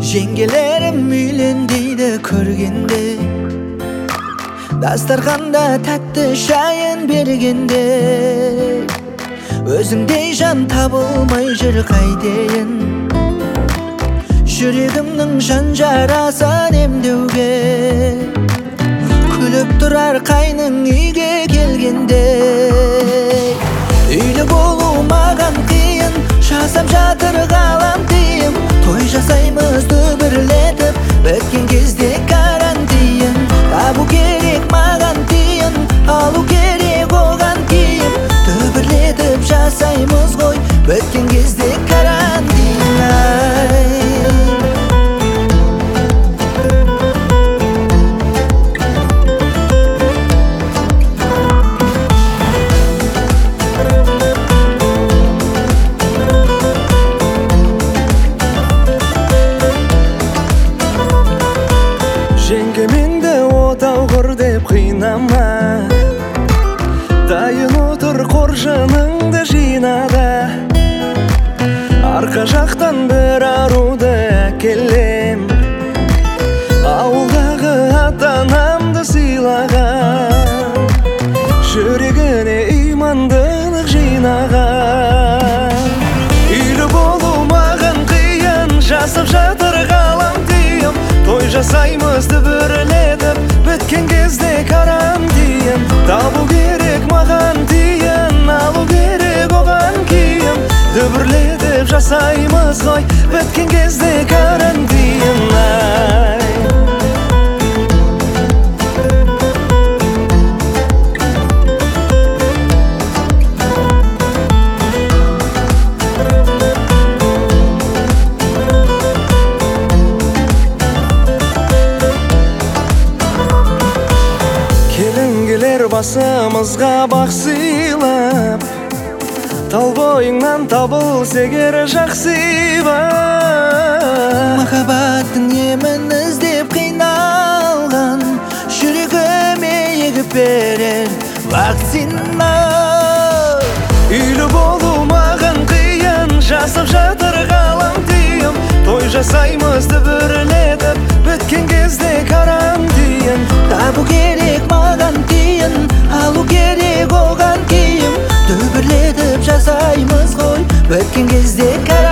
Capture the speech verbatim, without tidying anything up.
Жеңгелерім үйлендейді көргенде, дастарханда тәтті шайын бергенде, өзіңдей жан табылмай жүр қайтейін, жүрегімнің жан жарасын емдеуге. Күліп тұрар қайның үйге келгенде, үйлі болу маған қиын, жасап жатыр ғалам тыйым. Той жасаймыз дүбірлетіп, өткен кезде карантин. Табу керек маған тиын, алу керек оған киім. Дүбірлетіп жасаймыз ғой, өткен кезде карантин. Ай. Жеңгеменді отау құр деп қинама, дайын отыр қоржыныңды жинада. Арқа жақтан бір аруды әкелем, ауылдағы ата-анамды сыйлаған, жүрегіне имандылық жинаған. Үйлі болу маған қиын, жасап жатыр ғалам тыйым. Той жасаймыз дүбірлетіп, біткен кезде карантин. Табу керек маған тиын, алу керек оған киім. Дүбірлетіп жасаймыз ғой, біткен кезде карантин. Ай. Басымызға бақ сыйлап, тал бойыңнан табылса егер жақсыба. Махаббаттың емін іздеп қиналған, жүрегіме егіп берер вакцина. Үйлі болу маған қиын, жасап жатыр ғалам тыйым. Той жасаймыз дүбірлетіп, біткен кезде карантин. Табу керек маған тиын, алу керек оған киім. Дүбірлетіп жасаймыз ғой, өткен кезде карантин.